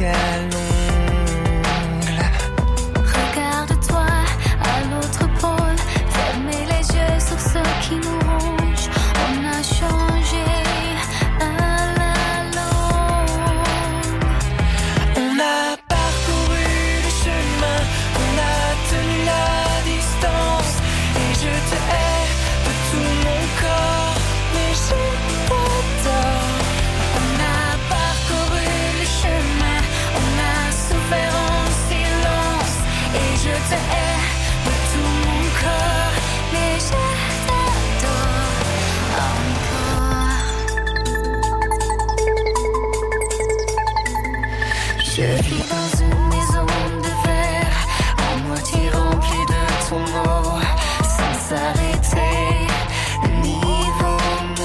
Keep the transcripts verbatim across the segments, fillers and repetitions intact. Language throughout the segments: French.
quel ongle. Regarde-toi à l'autre pôle, fermez les yeux sur ce qui nous ronge. On a changé à la longue. On a parcouru le chemin, on a tenu la distance. Et je te hais de tout mon corps, mais je t'adore. On a parcouru le chemin, on a souffert en silence. Et je te hais de tout mon corps, mais je t'adore encore. Je vis dans une maison de verre, à moitié remplie de ton mot, sans s'arrêter. Le niveau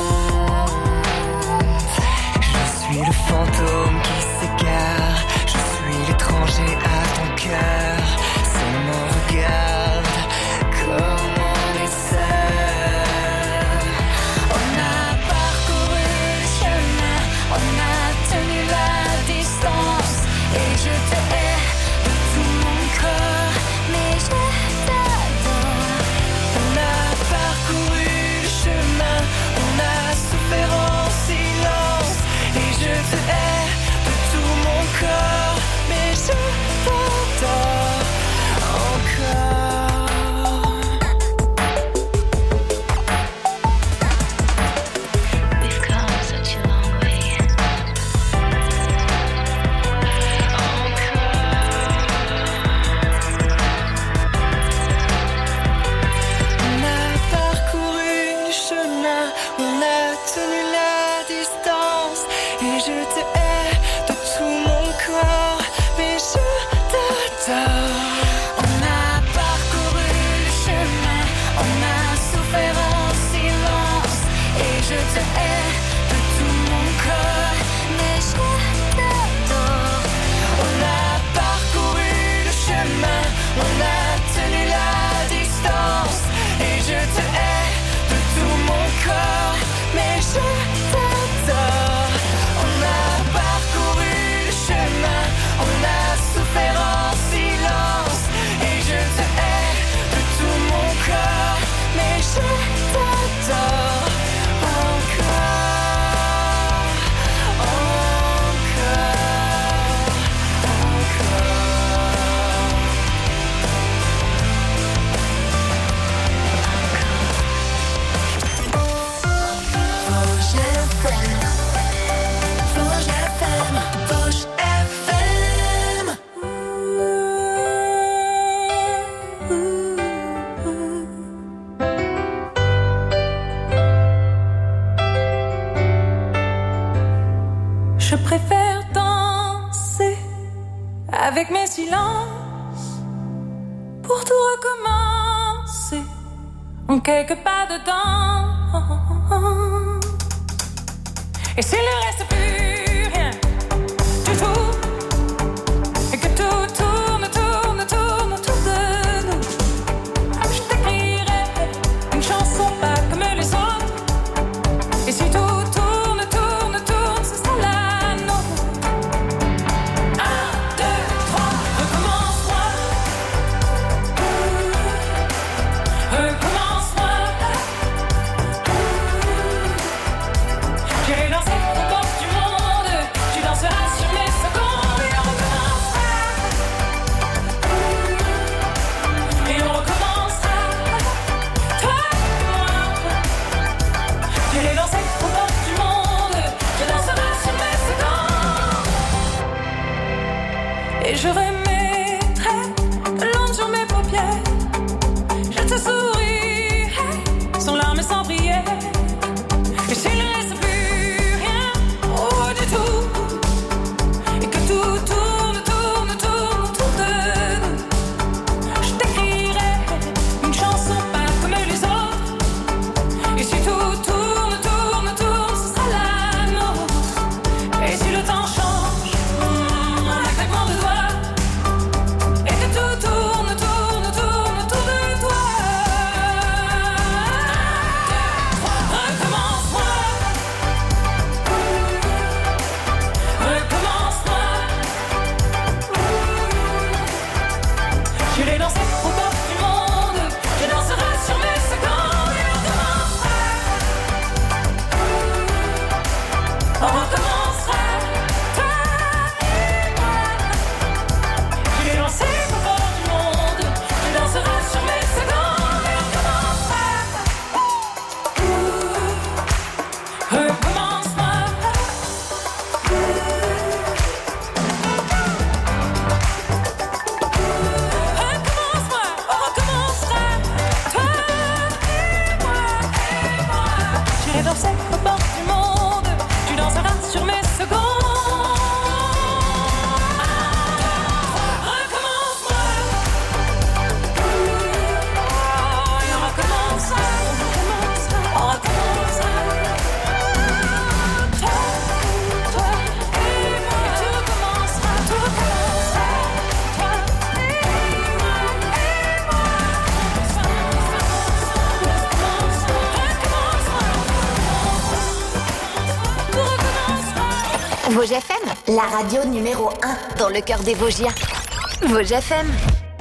monte. Je suis le fantôme qui s'égare, je suis l'étranger à ton cœur. Seulement regarde comme on est seul. On a parcouru le chemin, on a tenu la distance. Et je te hais de tout mon corps, mais je t'adore. On a parcouru le chemin, on a souffert en silence. Et je te hais de tout mon corps, mais je t'adore encore. We've come such a long way. On a parcouru le chemin, on a tenu la distance. Et je te hais de tout mon corps, mais je t'adore. On a parcouru le chemin, on a souffert en silence. Et je te hais de tout mon corps, mais je t'adore. On a parcouru le chemin, on a tenu la distance. Et je te hais de tout mon corps, mais je t'adore. On a parcouru le chemin, on a souffert en silence. Et je te hais de tout mon corps, mais je t'adore encore, encore, Vosges F M, Vosges F M, Vosges F M. Je préfère danser avec mes silences pour tout recommencer en quelques pas dedans. Et s'il ne reste plus rien du tout, et que tout tourne, tourne, tourne autour de nous, je t'écrirai une chanson pas comme les autres. Et si tout tourne, tourne, tourne, ce sera la nôtre. Un, deux, trois, recommence-moi. Recommence-moi. J'irai danser aux portes du monde. Vosges F M, la radio numéro un dans le cœur des Vosgiens. Vosges F M.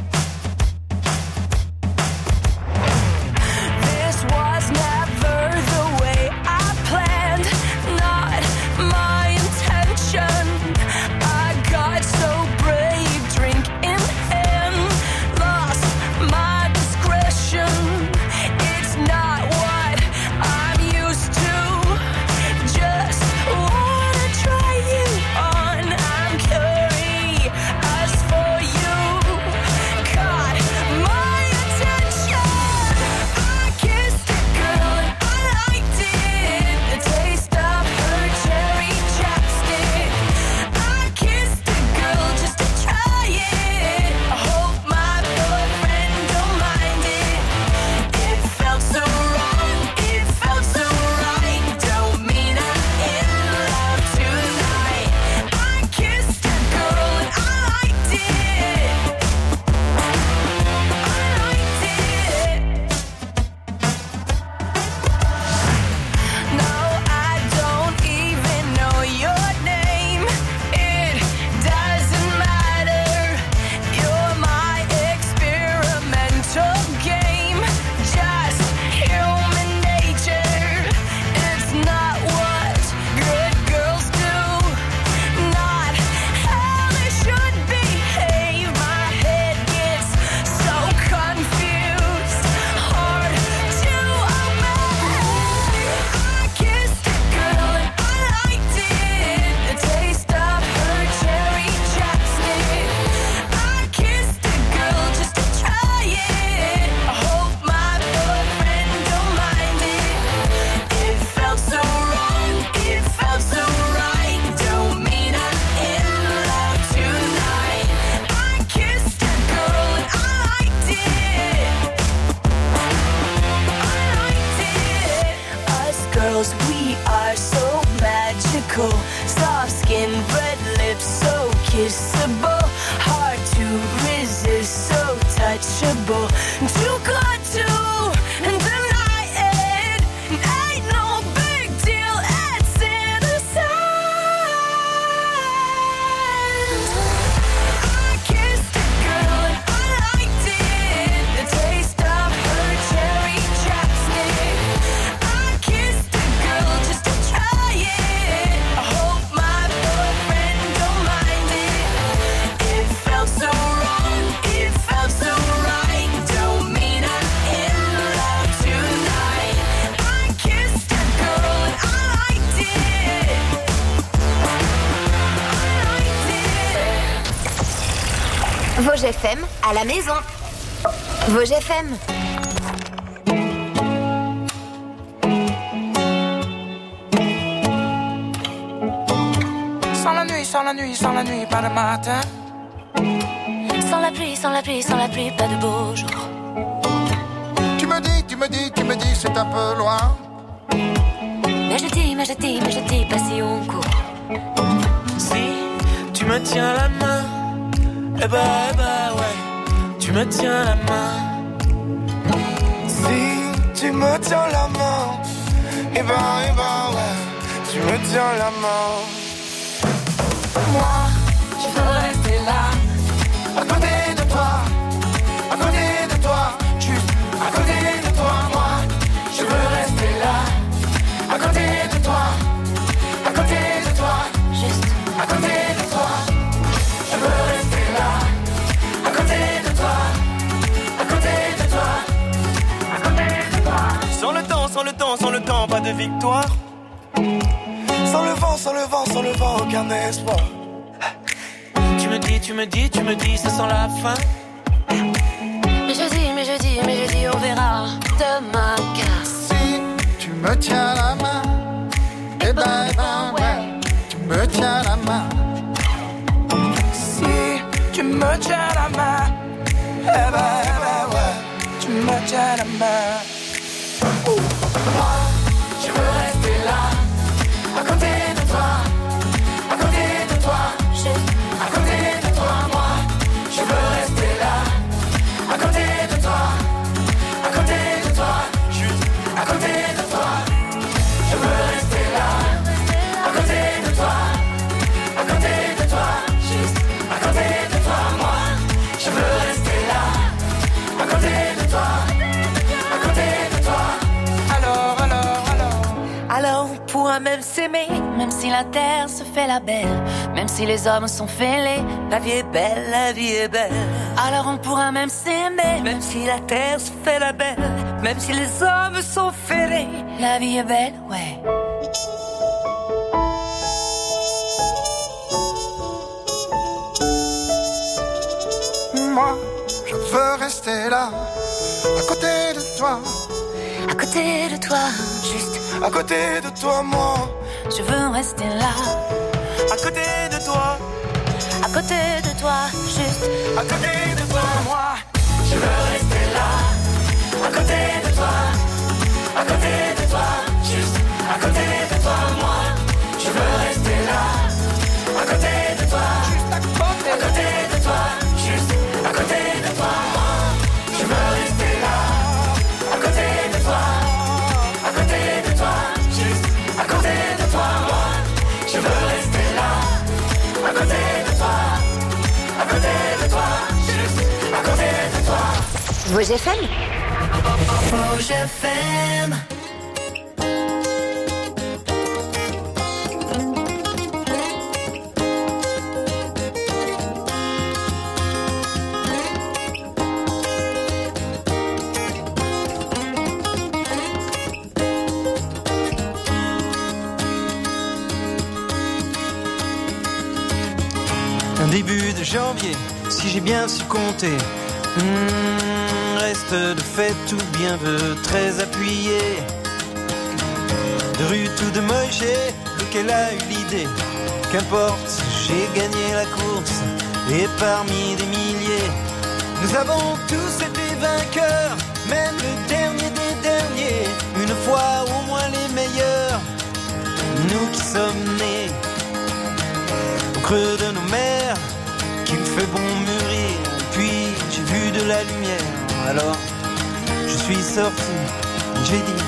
This was never the way I planned, not my intention. I got so brave, drink in hand, lost my discretion. It's not what I'm used to, just wanna try you on. I'm curious for you, caught my attention. I kissed a girl and I liked it, the taste of her cherry chapstick. I kissed a girl just to try it, I hope my boyfriend don't mind it. It felt so wrong, it felt so right, don't mean I'm in love tonight. I kissed a girl and I liked it, I liked it. No, I don't even know your name, it doesn't matter. You're my experimental game, just human nature. It's not what good girls do, not how they should behave. My head gets so confused, hard to obey. I kissed a girl and I liked it, the taste of her cherry chapstick. I kissed a girl just to try it, I hope my boyfriend don't mind it. It felt so wrong, it felt so right, don't mean I'm in love tonight. I kissed a girl and I liked it, I liked it. Us girls, we are so magical, soft skin, red lips, so kissable, hard to resist, so touchable, too good to deny it. Ain't no big deal, it's innocent. I kissed a girl and I liked it, the taste of her cherry chapstick. I kissed a girl just to try it, I hope my boyfriend don't mind it. It felt so wrong, it felt so right, don't mean I'm in love tonight. I kissed a girl and I liked it, I liked it. Vosges F M à la maison. Vosges F M. Sans la nuit, sans la nuit, sans la nuit, pas de matin. Sans la pluie, sans la pluie, sans la pluie, pas de beau jour. Tu me dis, tu me dis, tu me dis, c'est un peu loin. Mais je dis, mais je dis, mais je dis pas si on court. Si tu me tiens la main, eh bah, eh bah ouais, tu me tiens la main. Si tu me tiens la main, eh ben, eh ben, ouais, tu me tiens la main. Moi, je veux rester là, À côté de toi, à côté de toi, juste à côté de toi, moi, je veux rester là. À côté de toi, à côté de toi, Juste à côté de toi, je veux rester là. À côté de toi, à côté de toi, à côté de toi. Sans le temps, sans le temps, sans le temps, pas de victoire. Sans le vent, sans le vent, sans le vent, aucun espoir. Tu me dis, tu me dis, tu me dis, ça sent la fin. mais je dis, mais je dis, mais je dis, on verra demain car Si tu me tiens la main, eh ben, eh ben, ouais, tu me tiens la main. si tu me tiens la main, eh ben, eh ben, ouais, tu me tiens la main. Moi, je veux rester là, à côté de toi, à côté de toi, juste à côté de toi, moi, je veux rester là, à côté de toi, à côté de toi, juste à côté de toi, je veux rester là, à côté de toi, pourra même s'aimer, même si la terre se fait la belle, même si les hommes sont fêlés. La vie est belle, la vie est belle. Alors on pourra même s'aimer, même si la terre se fait la belle, même si les hommes sont fêlés. La vie est belle, ouais. Moi, je veux rester là, à côté de toi. À côté de toi, juste à côté de toi, moi. Je veux rester là, à côté de toi. À côté de toi, juste à côté de toi, moi. Je veux rester là, à côté de toi. À côté de toi, juste à côté de toi, moi. Je veux rester là, à côté de toi. Juste à côté, à côté de toi, juste à côté de toi, moi. Je veux rester là, à côté de toi. À côté de toi, juste à côté de toi, moi. Je veux rester là, à côté de toi. À côté de toi, juste à côté de toi. Vosges F M. Vosges F M. Début de janvier, si j'ai bien su compter. Mmh, reste de fait tout bien veut très appuyé. De rue tout de Moïse, lequel a eu l'idée. Qu'importe, j'ai gagné la course. Et parmi des milliers, nous avons tous été vainqueurs. Même le dernier des derniers, une fois au moins les meilleurs. Nous qui sommes nés au creux de nos mers, qu'il fait bon mûrir. Puis j'ai vu de la lumière, alors je suis sorti, j'ai dit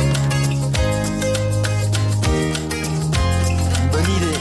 bonne idée.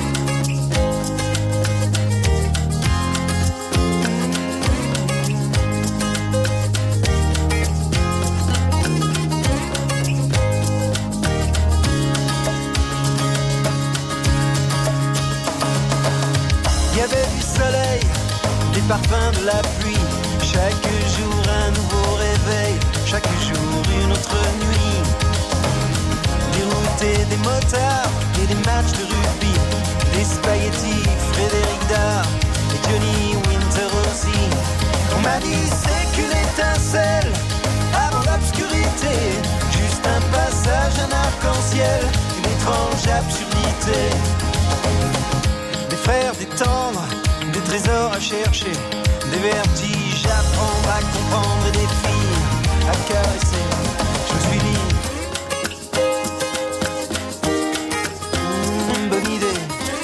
Il y avait du soleil, des parfums de la pluie. Chaque jour un nouveau réveil, chaque jour une autre nuit. Des routes et des motards et des matchs de rugby. Des spaghettis, Frédéric Dard et Johnny Winter aussi. On m'a dit c'est qu'une étincelle avant l'obscurité. Juste un passage, un arc-en-ciel, une étrange absurdité. Des frères, des tendres, des trésors à chercher, des vertiges à prendre, à comprendre et des filles à caresser. Je me suis dit mmh, bonne idée.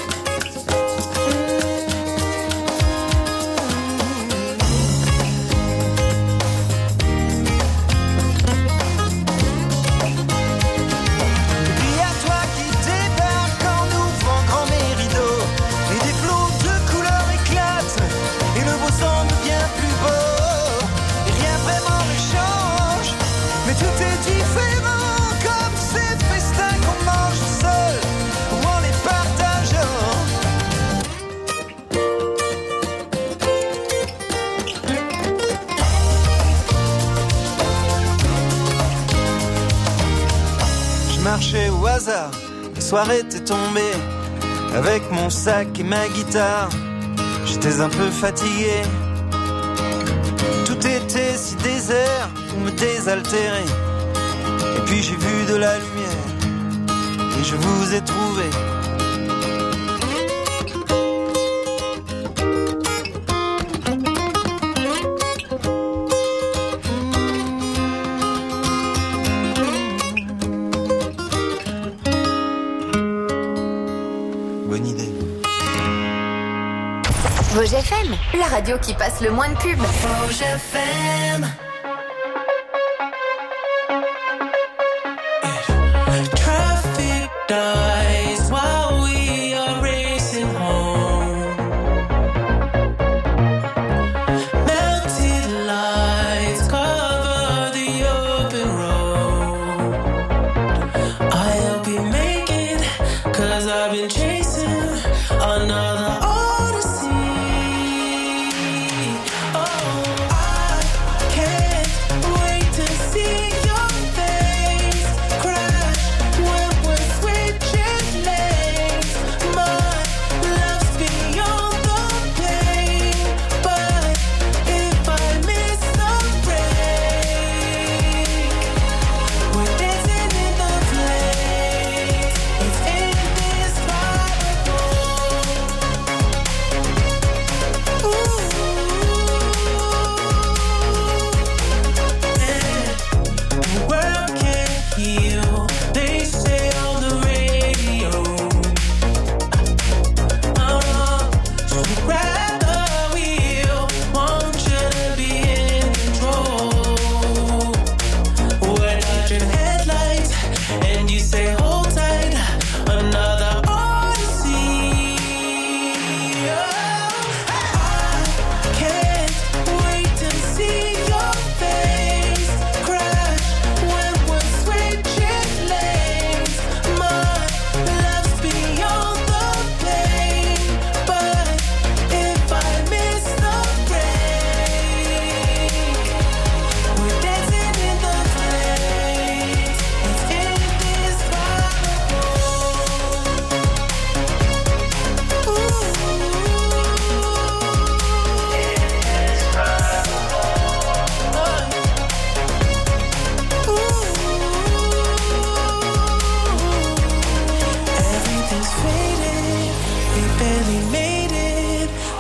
Et puis à toi qui débarque en ouvrant grand mes rideaux. Et des flots de couleurs éclatent et le beau semble bien plus beau. Et rien vraiment ne change, mais tout est différent. Comme ces festins qu'on mange seul ou en les partageant. Je marchais au hasard, le soir était tombé. Avec mon sac et ma guitare, j'étais un peu fatigué. Tout était si désert pour me désaltérer. Et puis j'ai vu de la lumière et je vous ai trouvé. Bonne idée. Vosges F M, la radio qui passe le moins de pubs. Vosges F M. Traffic dies while we are racing home. Melted lights cover the open road. I'll be made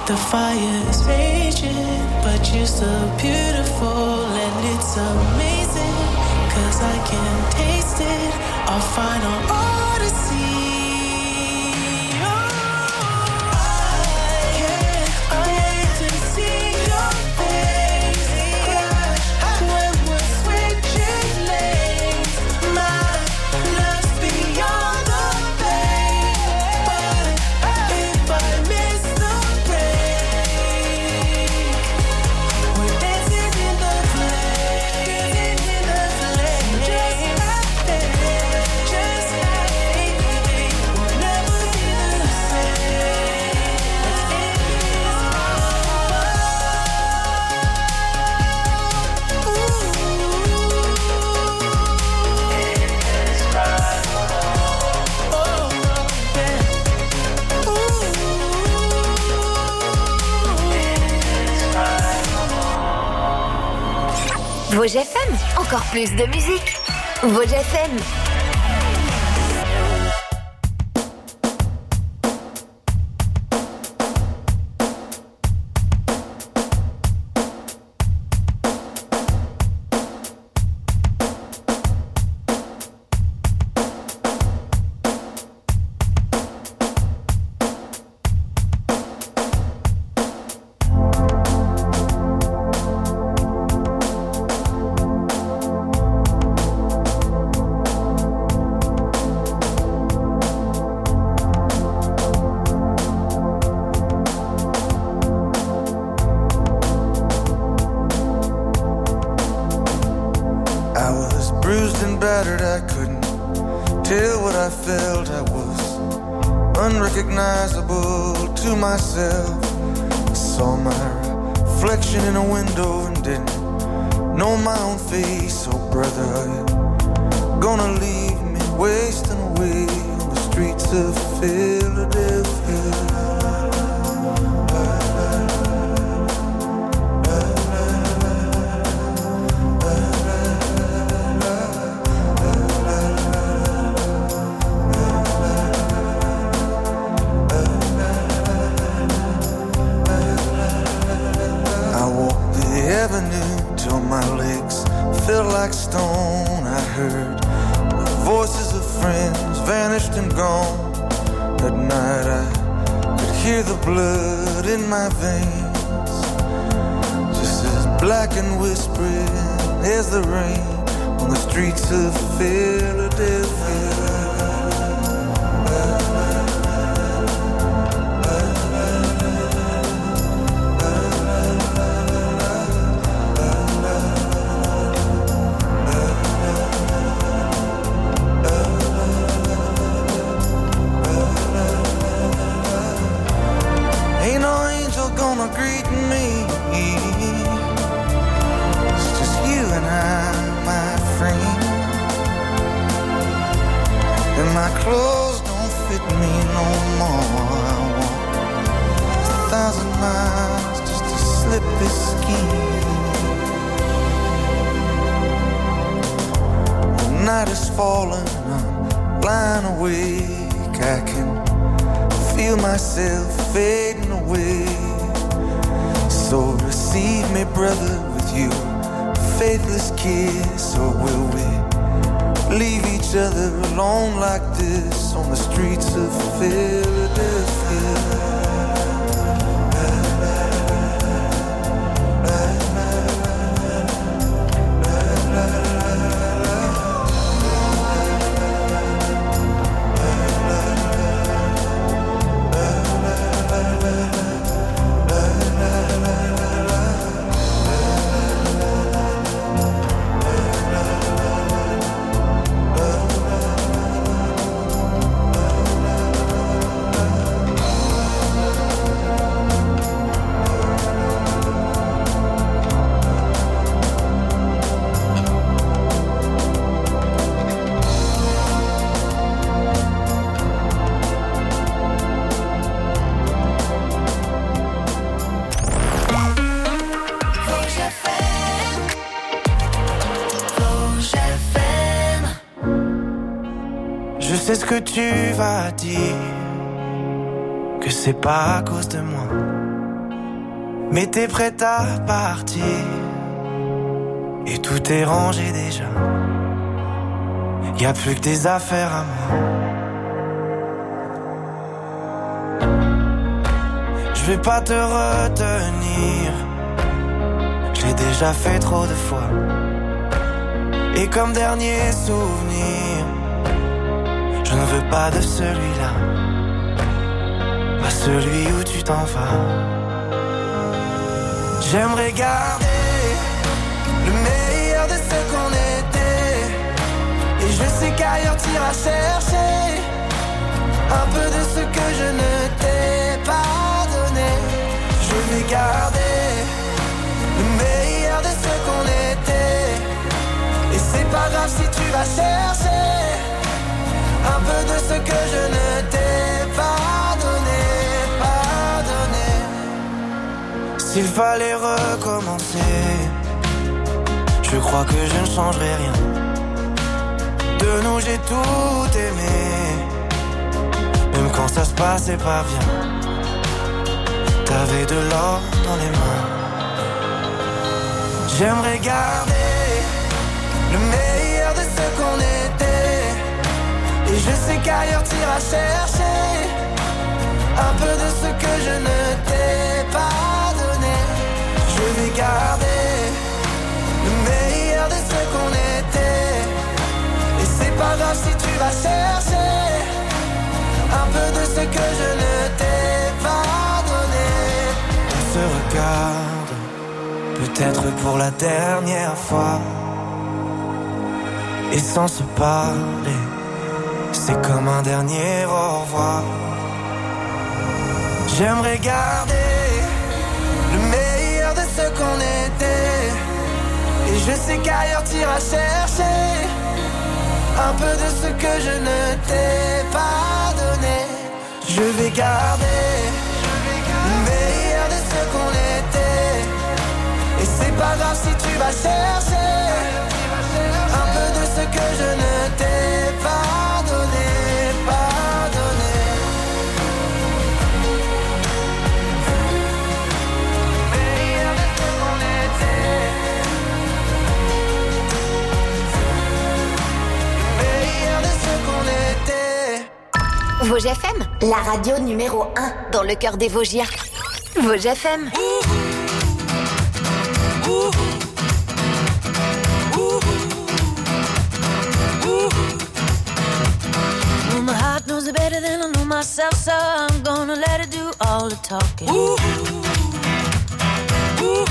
The fire is raging, but you're so beautiful and it's amazing, 'cause I can taste it, our final odyssey. Vosges F M, encore plus de musique. Vosges F M. C'est ce que tu vas dire, que c'est pas à cause de moi, Mais t'es prête à partir et tout est rangé déjà. Y'a plus que des affaires à moi. Je vais pas te retenir, je l'ai déjà fait trop de fois. Et comme dernier souvenir, je ne veux pas de celui-là, pas celui où tu t'en vas. J'aimerais garder le meilleur de ce qu'on était. Et je sais qu'ailleurs t'iras chercher un peu de ce que je ne t'ai pas donné. Je vais garder le meilleur de ce qu'on était. Et c'est pas grave si tu vas chercher un peu de ce que je ne t'ai pas donné, pas donné. S'il fallait recommencer, je crois que je ne changerai rien. De nous j'ai tout aimé, même quand ça se passait pas bien. T'avais de l'or dans les mains. J'aimerais garder le meilleur de ce qu'on était. Et je sais qu'ailleurs t'iras chercher un peu de ce que je ne t'ai pas donné. Je vais garder le meilleur de ce qu'on était. Et c'est pas grave si tu vas chercher un peu de ce que je ne t'ai pas donné. On se regarde, peut-être pour la dernière fois. Et sans se parler, c'est comme un dernier au revoir. J'aimerais garder le meilleur de ce qu'on était. Et je sais qu'ailleurs t'iras chercher un peu de ce que je ne t'ai pas donné. Je vais garder le meilleur de ce qu'on était. Et c'est pas grave si tu vas chercher un peu de ce que je ne t'ai pas donné, pas donné. Meilleur de ce qu'on était. Meilleur de ce qu'on était. Vosges F M, la radio numéro un dans le cœur des Vosgiens. Vosges F M. My heart knows it better than I know myself, so I'm gonna let it do all the talking. Ooh. Ooh.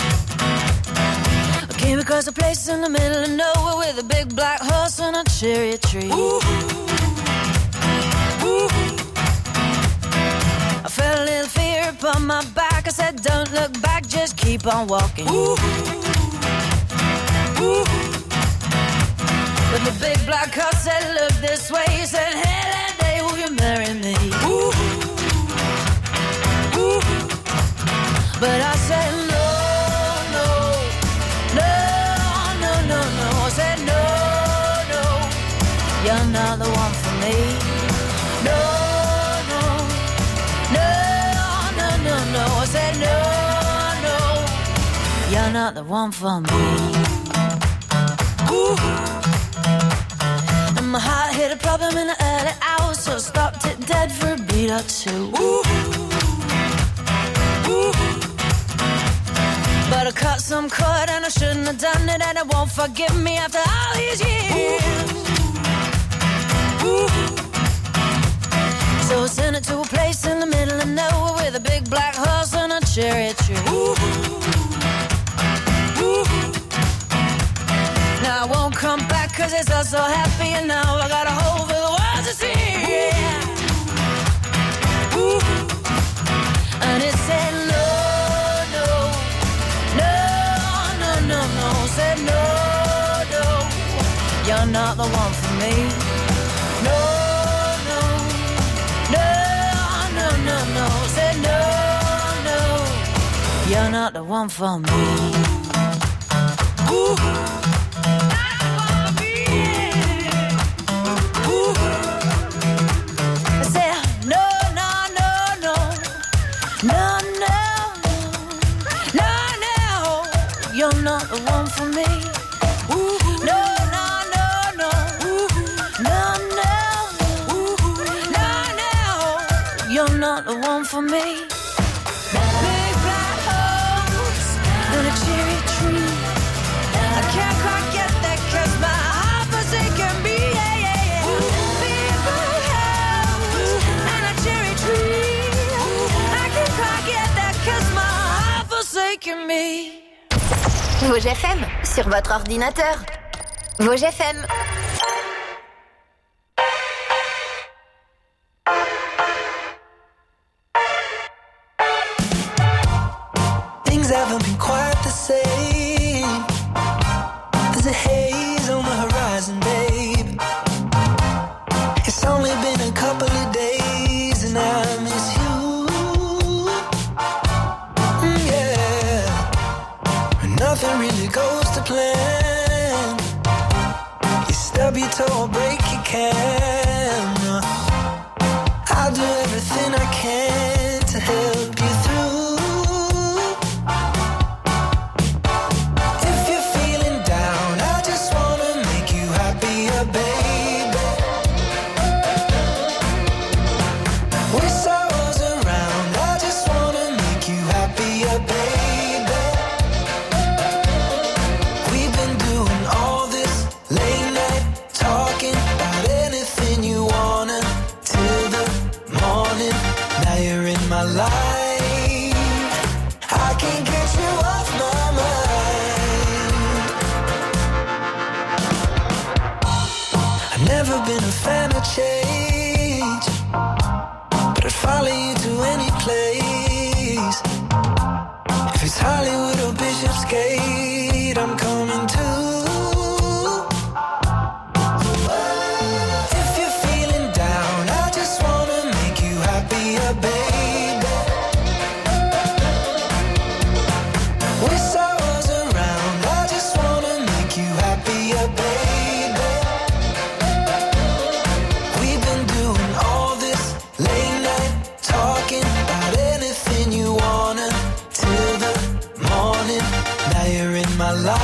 I came across a place in the middle of nowhere with a big black horse and a cherry tree. Ooh. Ooh. I felt a little fear upon my back. I said, don't look back, just keep on walking. Ooh. Ooh. But the big black horse said, look this way. He said, hey, that day will you marry me? Ooh. Ooh. But I said, no, no, no, no, no, no. I said, no, no, you're not the one for me. No, no, no, no, no, no. I said, no, no, you're not the one for me. Ooh. My heart hit a problem in the early hours, so I stopped it dead for a beat or two. Ooh. Ooh. But I cut some cord and I shouldn't have done it, and it won't forgive me after all these years. Ooh. So I sent it to a place in the middle of nowhere with a big black horse and a cherry tree. Ooh. Ooh. Now I won't come back cause it's all so happy, and now I got a hole for the world to see. Yeah. Ooh. And it said no, no, no, no, no, no. Said no, no, you're not the one for me. No, no, no, no, no, no. Said no, no, you're not the one for me. Ooh. want a one for me. Big black holes and a cherry tree. I can't quite get that cause my heart forsaken me. Yeah, yeah, yeah. Big black holes and a cherry tree. I can't quite get that cause my heart forsaken me. Vosges F M sur votre ordinateur. Vosges F M. Things haven't been quite the same. There's a haze on the horizon, babe. It's only been a couple of days and I miss you. Mm, yeah. Nothing really goes to plan. You stub your toe or break your camera. I'll do everything I can to help you through. If you're feeling down, I just wanna make you happier, baby. With sorrows around, I just wanna make you happier, baby. We've been doing all this late night talking about anything you wanna till the morning. Now you're in my life. I can't get you off my mind. I've never been a fan of change, but I'd follow you to any place. If it's Hollywood or Bishopsgate, I'm coming too. If you're feeling down, I just wanna make you happier, baby. With sorrows around, I just wanna make you happier, baby. We've been doing all this late night talking about anything you wanna till the morning. Now you're in my life.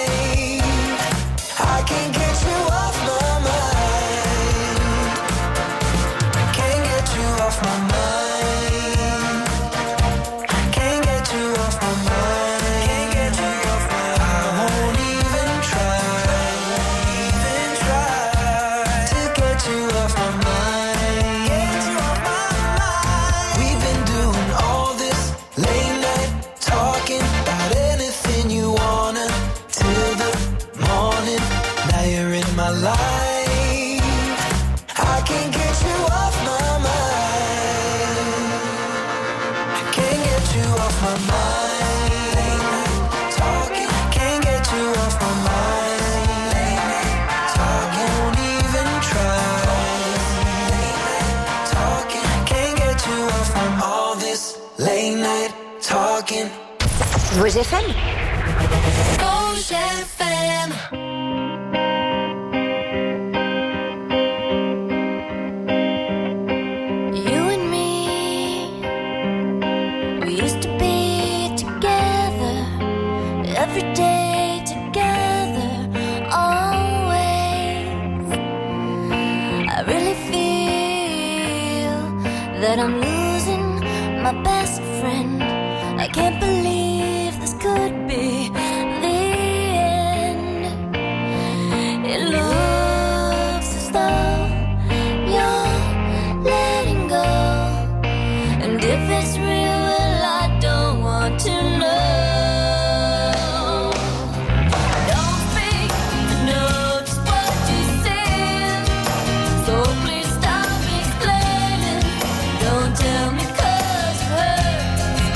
I can't get you off my mind. Can't get you off my mind. Can't get you off my mind. Can't get you off my mind. I won't even try, even try to get you off my mind. Get you off my mind. We've been doing all this late night talking about anything you wanna till the morning. Now you're in my life. I can't get you off my mind. I can't get you off my mind. Late night talking. Can't get you off my mind. Late night talking. Won't even try. Late night talking. Can't get you off from all this late night talking. Vosges F M. Vosges F M. You and me, we used to be together, every day together, always. I really feel that I'm losing my best friend. I can't believe this could be the end. It looks as though you're letting go, and if it's real, well, I don't want to know. Don't speak, I know just what you said, so please stop explaining. Don't tell me 'cause it hurts.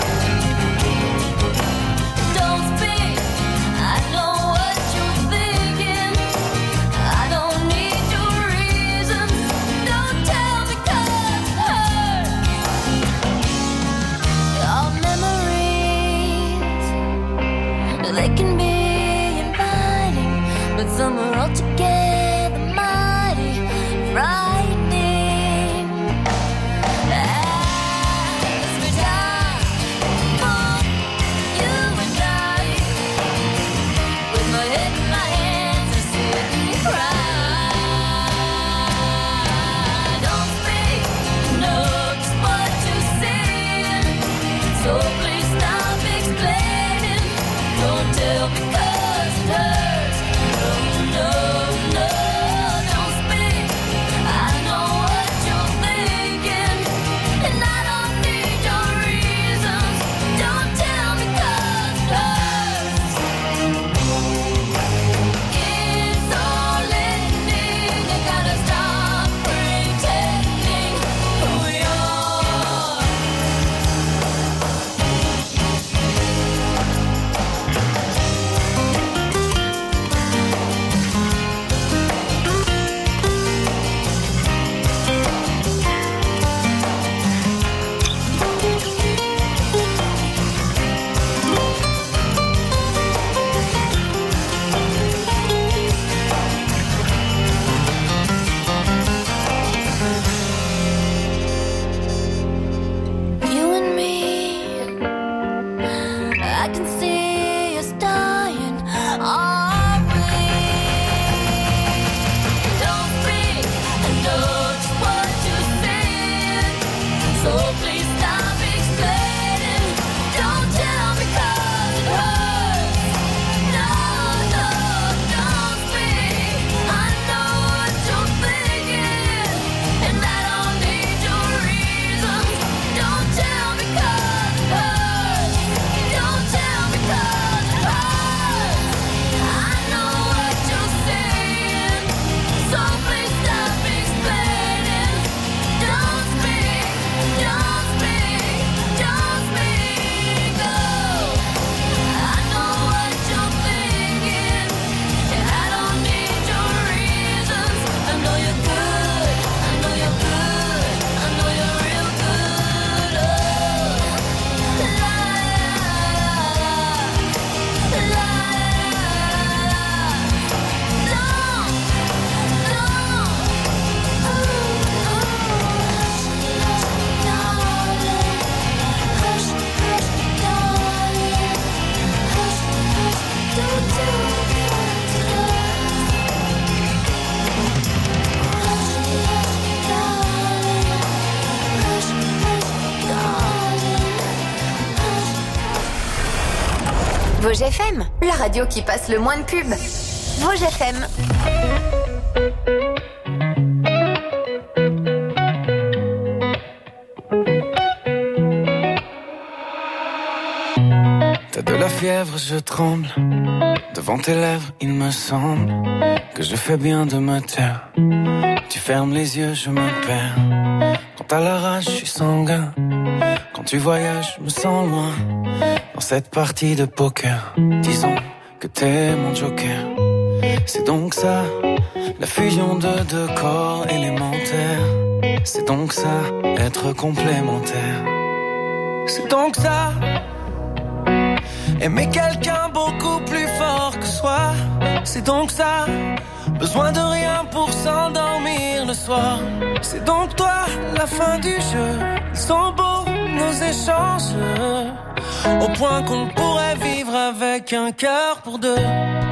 Vosges F M, la radio qui passe le moins de pubs. Vosges F M. T'as de la fièvre, je tremble. Devant tes lèvres, il me semble que je fais bien de me taire. Tu fermes les yeux, je me perds. Quand t'as la rage, je suis sanguin. Quand tu voyages, je me sens loin. Dans cette partie de poker, disons que t'es mon joker. C'est donc ça, la fusion de deux corps élémentaires. C'est donc ça, être complémentaire. C'est donc ça, aimer quelqu'un beaucoup plus fort que soi. C'est donc ça, besoin de rien pour s'endormir le soir. C'est donc toi, la fin du jeu. Ils sont beaux, nos échanges, au point qu'on pourrait vivre avec un cœur pour deux.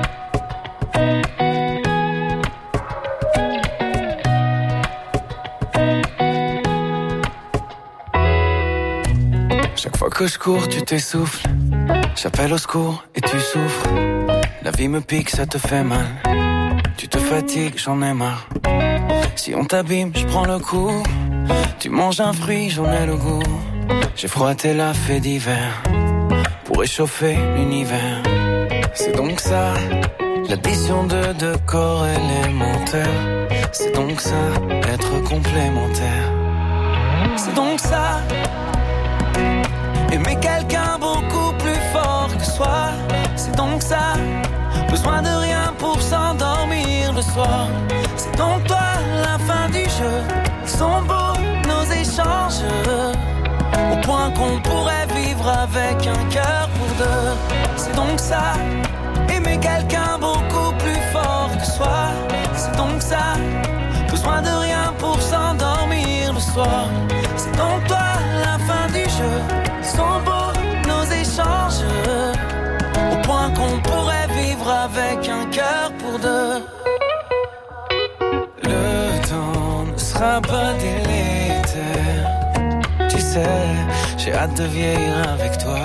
Chaque fois que je cours, tu t'essouffles. J'appelle au secours et tu souffres. La vie me pique, ça te fait mal. Tu te fatigues, j'en ai marre. Si on t'abîme, je prends le coup. Tu manges un fruit, j'en ai le goût. J'ai froid, t'es la fée d'hiver pour réchauffer l'univers. C'est donc ça, l'addition de deux corps élémentaires. C'est donc ça, être complémentaire. C'est donc ça, aimer quelqu'un beaucoup plus fort que soi. C'est donc ça, besoin de rien pour s'endormir le soir. C'est donc toi, la fin du jeu. Ils sont beaux, nos échanges, au point qu'on pourrait vivre avec un cœur pour deux. C'est donc ça, aimer quelqu'un beaucoup plus fort que soi. C'est donc ça, besoin de rien pour s'endormir le soir. C'est donc toi, la fin du jeu. Ils sont beaux, nos échanges, au point qu'on pourrait vivre avec un cœur pour deux. Le temps ne sera pas délétère. Tu sais, j'ai hâte de vieillir avec toi.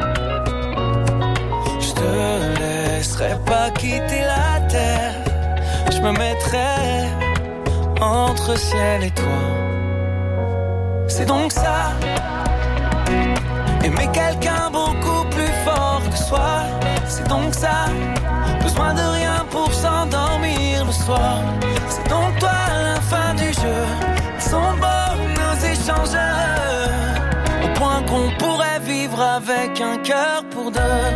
Je te laisserai pas quitter la terre. Je me mettrai entre ciel et toi. C'est donc ça, aimer quelqu'un beaucoup plus fort que soi. C'est donc ça, besoin de rien pour s'endormir le soir. C'est donc toi, la fin du jeu. Ils sont beaux, nos échanges, au point qu'on pourrait vivre avec un cœur pour deux.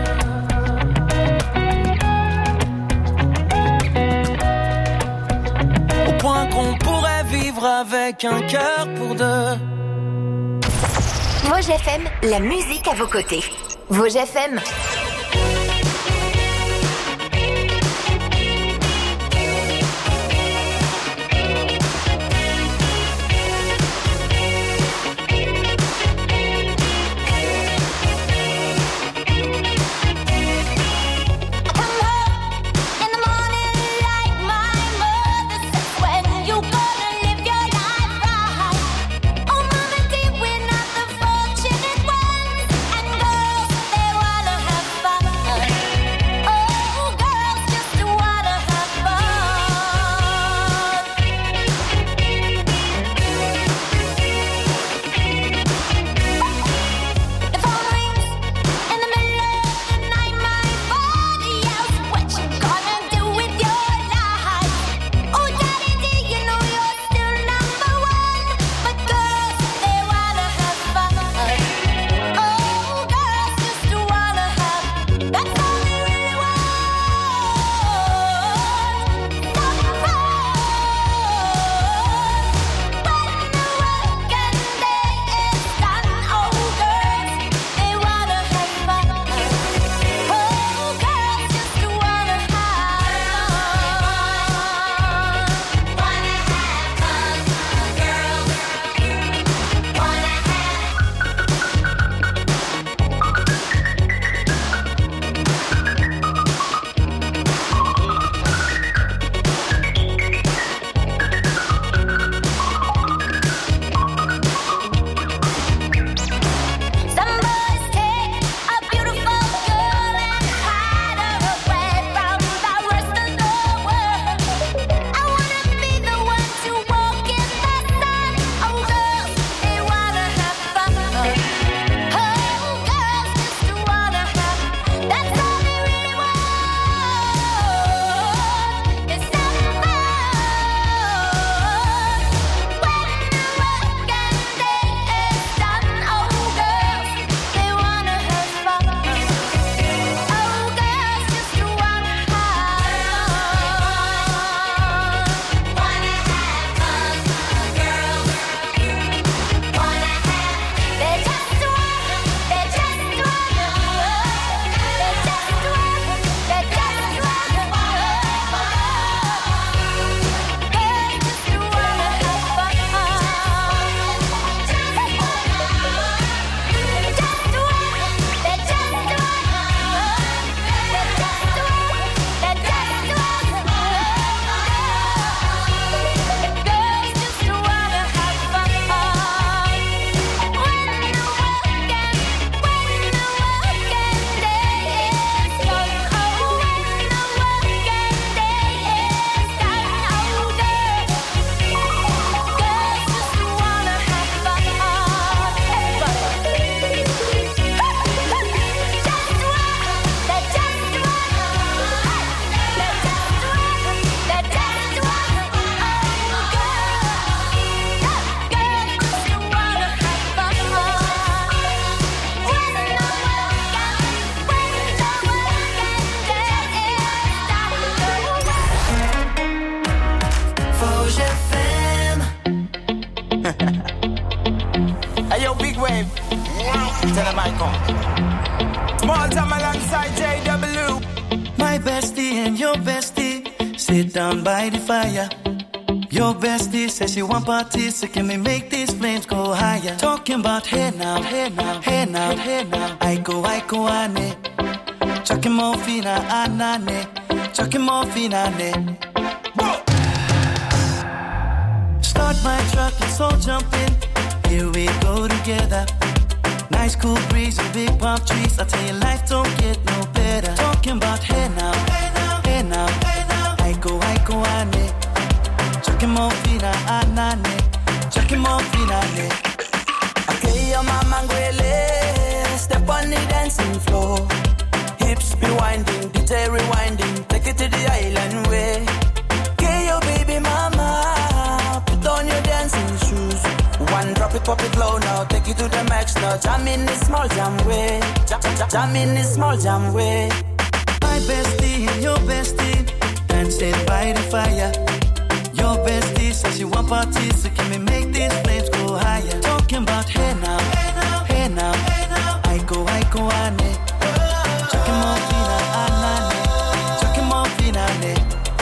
Au point qu'on pourrait vivre avec un cœur pour deux. Vosges F M, la musique à vos côtés. Vosges F M. Have tell them I come. Small time alongside J W. My bestie and your bestie sit down by the fire. Your bestie says she want parties, so can we make these flames go higher? Talking about hey now, hey now, hey now, hey now. I go, I go, ane. Chucking more fina, anane. Chucking more fina, ane. Start my truck, let's all jump in. Here we go together. Nice cool breeze and big palm trees. I tell you, life don't get no better. Talking about hey now, hey now, hey now, hey now. I go, I go, ane. Chucking more fina, anane. Chucking more fina, ane. Okay, your mama ngwele. Step on the dancing floor. Hips be winding, D J rewinding. Take it to the island way. Okay, your baby mama. Put on your dancing shoes. One drop it, pop it low now. Take it to the max now. Jam in this small jam way. Jam, jam, jam in this small jam way. My bestie and your bestie dancing by the fire. Your bestie says she want parties, so can we make these flames go higher? Talking about hey now, hey now, hey now, hey now. I go, I go, ane. Chucking more fina, anane. Chucking more fina, ane.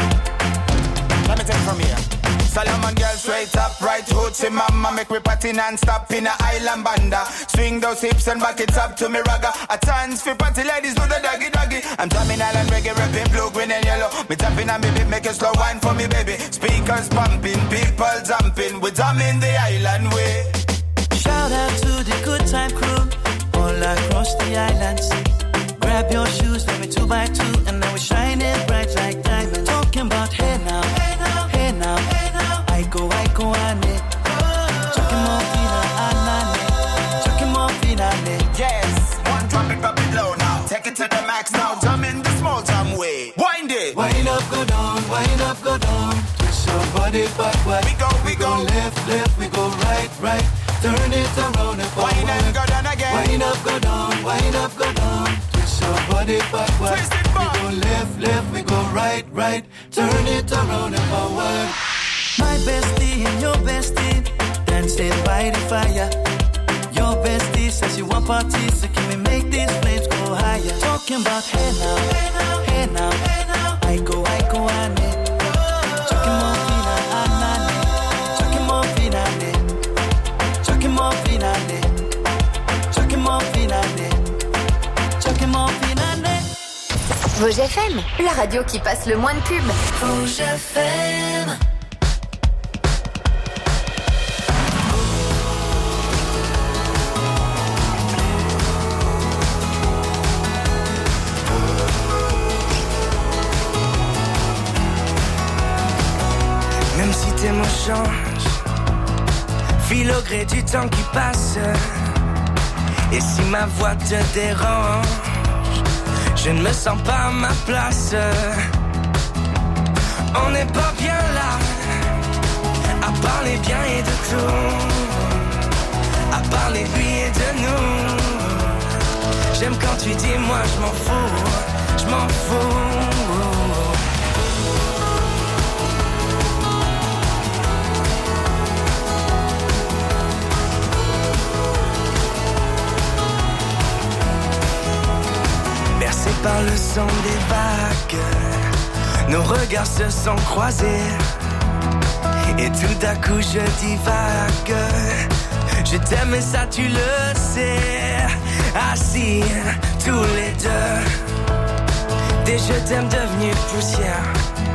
Let me take it from here. Solomon girl straight up, right hoots in mama. Make me party non-stop in a island banda. Swing those hips and back it up to me ragga. A chance for party ladies do the doggy doggy. I'm drumming island reggae, rapping blue, green and yellow. Me tapping on me beat, make a slow wine for me baby. Speakers pumping, people jumping. We drumming the island way. Shout out to the good time crew all across the islands. Grab your shoes, let me two by two, and now we're shining bright like diamonds. Talking about hey now, hey now, hey now, hey now. I go, I go, ane. Chucking more fina, anane. Chucking more fina, ane. Yes, one drop it, drop it low now. Take it to the max now. Jump in the small jam way. Wind it. Wind up, go down, wind up, go down. Twist your body backward. We go, we, we go. go left, left, we go right, right. Turn it around and forward. Wind up, go down again. Wind up, go down, wind up, go down. Twist your body backward. Twist it back. We go left, left, we go right, right. Turn it around and forward. My bestie and your bestie dancing by the fire. Your bestie says she want parties, so can we make these flames go higher? Talking about hey now, hey now, hey now, hey now. I go, I go, ane. Chucking more fina, anane. Chucking more fina, ane. Chucking more fina, ane. Chucking more fina, ane. Chucking more fina, ane. Vosges F M, la radio qui passe le moins de pub. Vosges F M. Même si tes mots changent, file au gré du temps qui passe. Et si ma voix te dérange, je ne me sens pas à ma place. On n'est pas bien là, à parler bien et de tout, à parler lui et de nous. J'aime quand tu dis moi je m'en fous, je m'en fous. Bercés par le son des vagues, nos regards se sont croisés. Et tout d'un coup je divague. Je t'aime et ça tu le sais. Assis tous les deux, des je t'aime devenus poussière.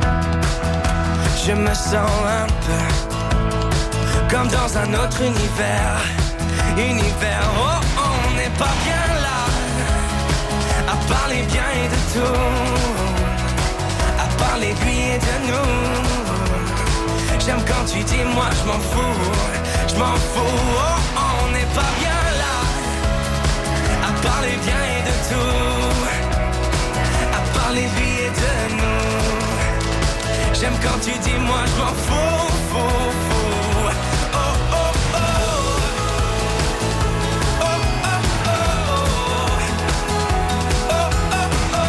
Je me sens un peu comme dans un autre univers. Univers, oh on n'est pas bien là, à parler bien et de tout, à parler lui et de nous. J'aime quand tu dis moi je m'en fous, je m'en fous, oh on n'est pas bien là, à parler bien et de tout, à parler lui et de nous. J'aime quand tu dis moi je m'en fous, fous, fous. Oh oh oh, oh oh oh, oh oh oh,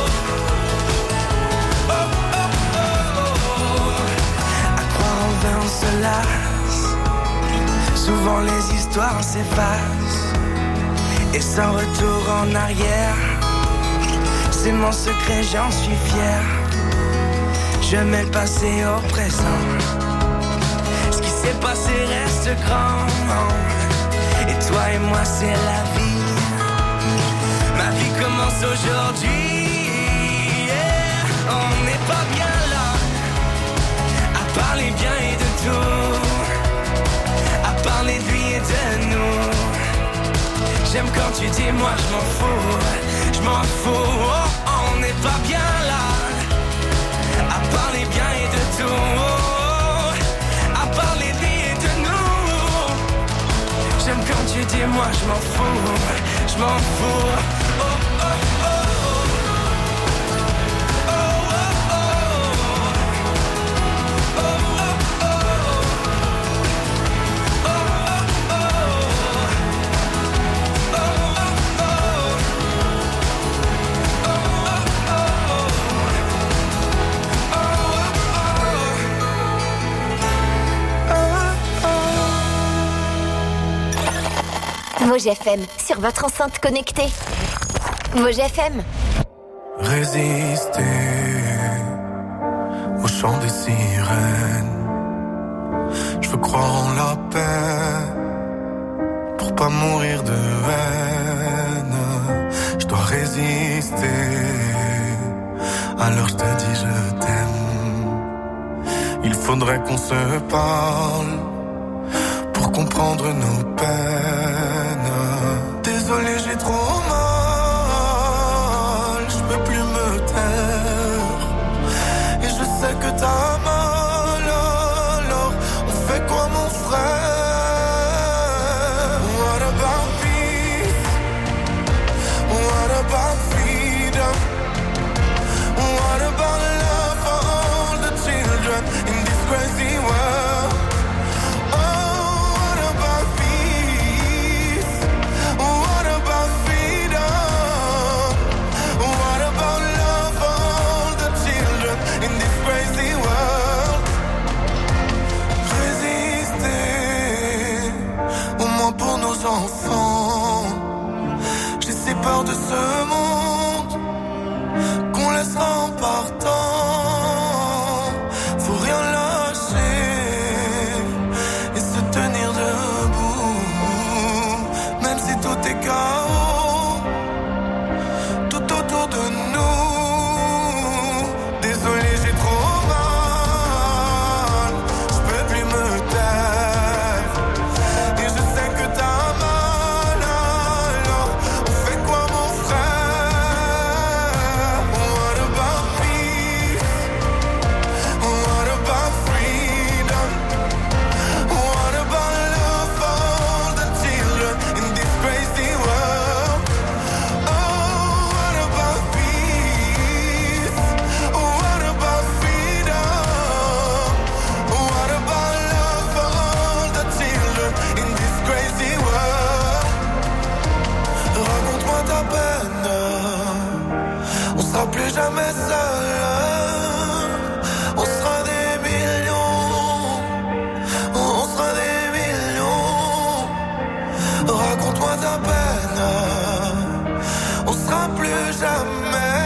oh oh oh. À croire en vain on se lasse, souvent les histoires s'effacent. et sans retour en arrière. C'est mon secret, j'en suis fier. Je mets le passé au présent. Ce qui s'est passé reste grand. Et toi et moi c'est la vie. Ma vie commence aujourd'hui. Yeah. On n'est pas bien là à parler bien et de tout, à parler de lui et de nous. J'aime quand tu dis moi je m'en fous, je m'en fous. Oh, on n'est pas bien là à parler bien et de tout, à parler de lui et de nous. J'aime quand tu dis moi je m'en fous, je m'en fous. Oh, oh, oh, oh. Vosges F M, sur votre enceinte connectée. Vosges F M. Résister au chant des sirènes. Je veux croire en la paix pour pas mourir de haine. Je dois résister. Alors je te dis je t'aime. Il faudrait qu'on se parle pour comprendre nos peines. Désolé, j'ai trop mal, je peux plus me taire. Et je sais que t'as mal, alors on fait quoi mon frère? What about peace? What about freedom? What about love for all the children in this crazy world? Pour nos enfants, j'ai si peur de ce monde qu'on laissera en partant. Faut rien lâcher et se tenir debout, même si tout est chaos tout autour de nous. Désolé, j'ai trop mal, je peux plus me taire. Et je sais que t'as mal, alors on fait quoi mon frère? What about peace? What about freedom? What about love for all the children in this crazy world? Oh, what about peace? What about freedom? What about love for all the children in this crazy world? Raconte-moi ta peine, on sera plus jamais seul. On sera des millions, on sera des millions. Raconte-moi ta peine, on sera plus jamais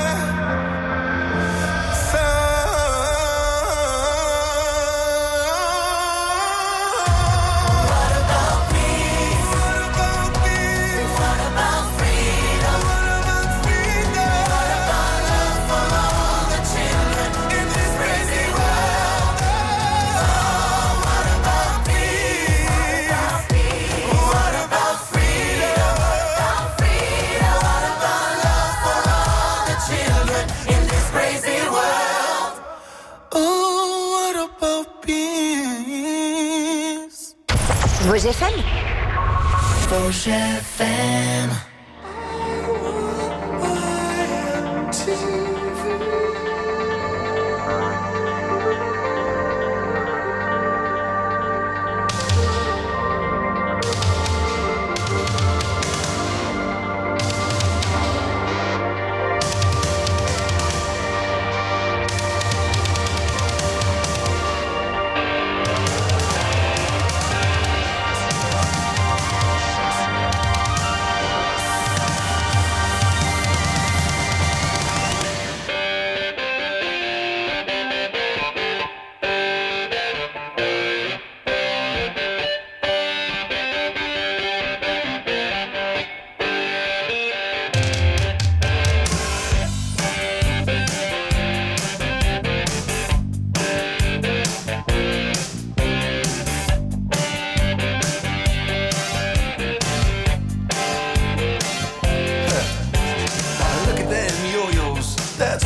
Vosges F M. Vosges F M.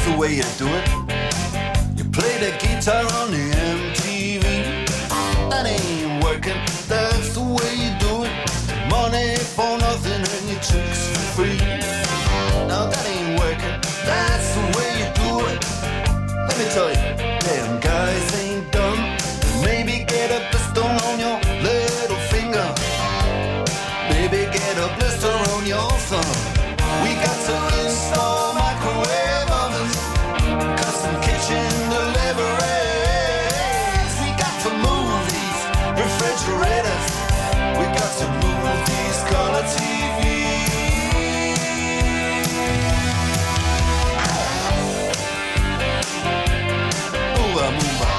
the way you do it. You play the guitar on the M T V. That ain't working, that's the way you do it. Money for nothing and your chicks for free. Now that ain't working, that's the way you do it. Let me tell you, damn guys ain't dumb. Maybe get a blister on your little finger. Maybe get a blister on your thumb. We got to install microwave ovens, custom kitchen deliveries. We got to move these refrigerators. We got to move these color T Vs. Move on, move on.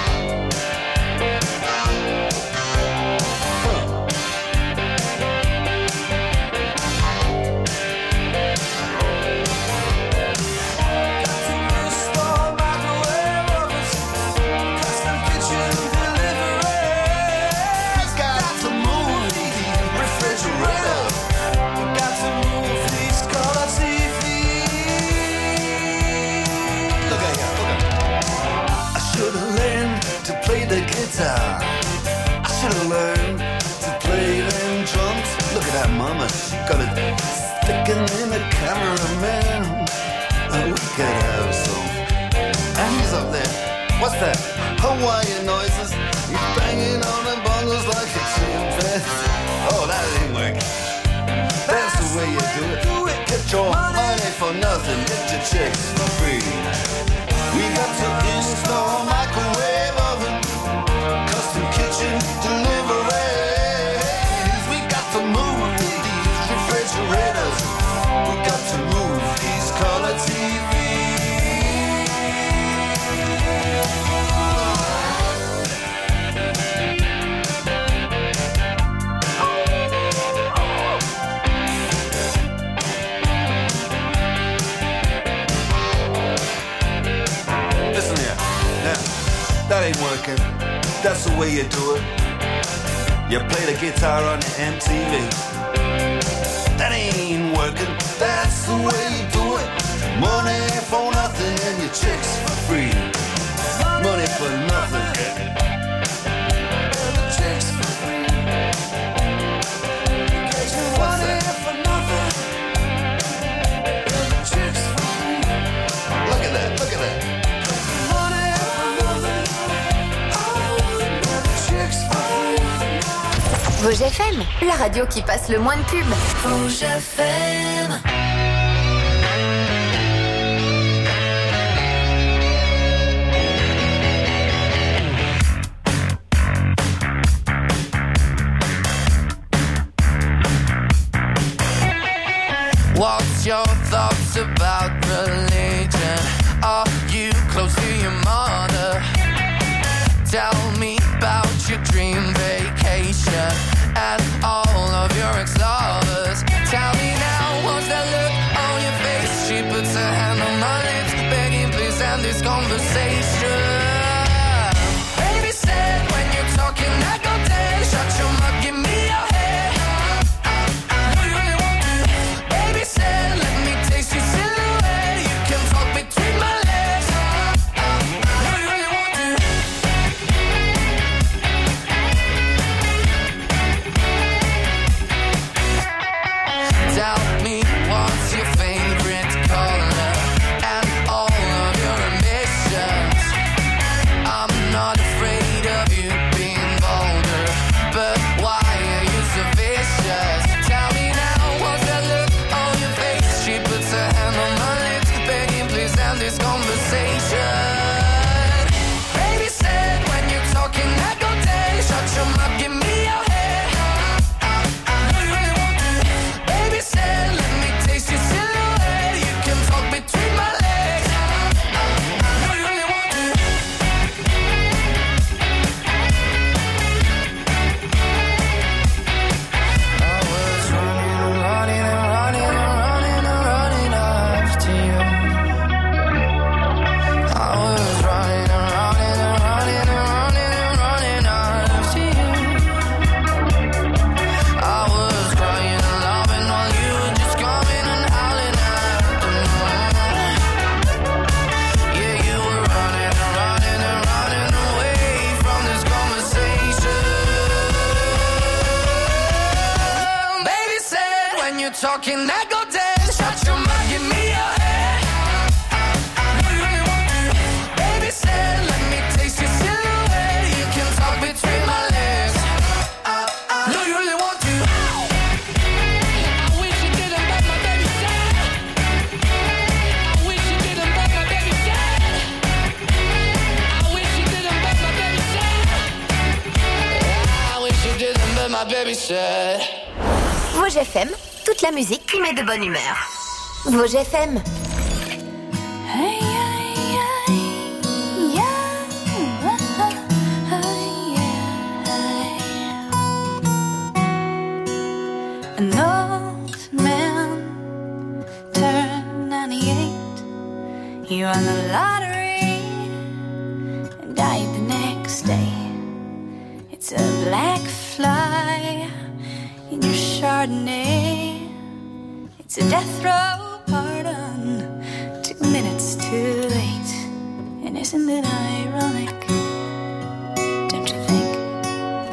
I should've learned to play them drums. Look at that mama, she got it sticking in the cameraman. Oh, we could have some. And he's up there. What's that? Hawaiian noises. He's banging on the bongos like a chimpanzee. Oh, that ain't working. That's the way you do it. Get your money for nothing, get your chicks for free. We got to install microwave oven, custom kitchen deliveries. We got to move these refrigerators. We got to move these color T Vs. Listen here, now, that ain't working. That's the way you do it. You play the guitar on the M T V. That ain't working. That's the way you do it. Money for nothing and your chicks for free. Money for nothing and your chicks for free. What's that? For nothing and your chicks for free. Look at that, look at that. Vosges F M, la radio qui passe le moins de pubs. Vosges F M. What's your thoughts about religion? Are you close to your mother? Tell me about your dream vacation and all of your ex-lovers. Tell me now, what's that look on your face? She puts her hand on my lips, begging please end this conversation. Baby said when you're talking I go dead. Shut your mouth, give me your head. Do you really want to? Baby said let me taste your silhouette. You can talk between my legs. Do you really want to? talking, I go dance. Shut your mouth, give me your hand. Do you really want to? Baby said, let me taste your silhouette. You can talk between my legs. Do you really want to? I wish you didn't, but my baby said. I wish you didn't, but my baby said. I wish you didn't, but my baby said. I wish you didn't, but my baby said. Vosges F M, toute la musique qui met de bonne humeur. Vosges F M. Hey, hey, hey, yeah. Hey, yeah. An old man turned ninety-eight. He won the lottery and died the next day. It's a black fly in your Chardonnay. It's a death row pardon, two minutes too late. And isn't it ironic?